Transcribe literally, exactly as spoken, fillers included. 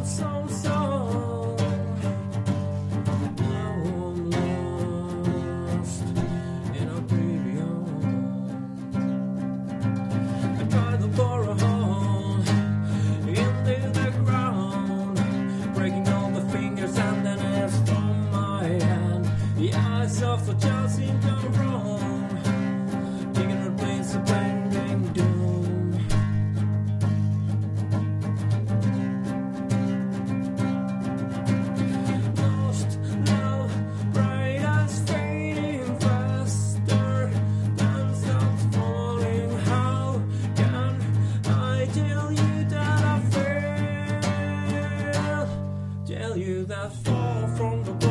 some song. Now I'm lost in oblivion. I tried to bore a hole into the ground, breaking all the fingers and the nails from my hand. The eyes of the child seem to wrong, taking her place of blending doom. Lost love, bright eyes fading faster than stops falling. How can I tell you that I feel? Tell you that fall from the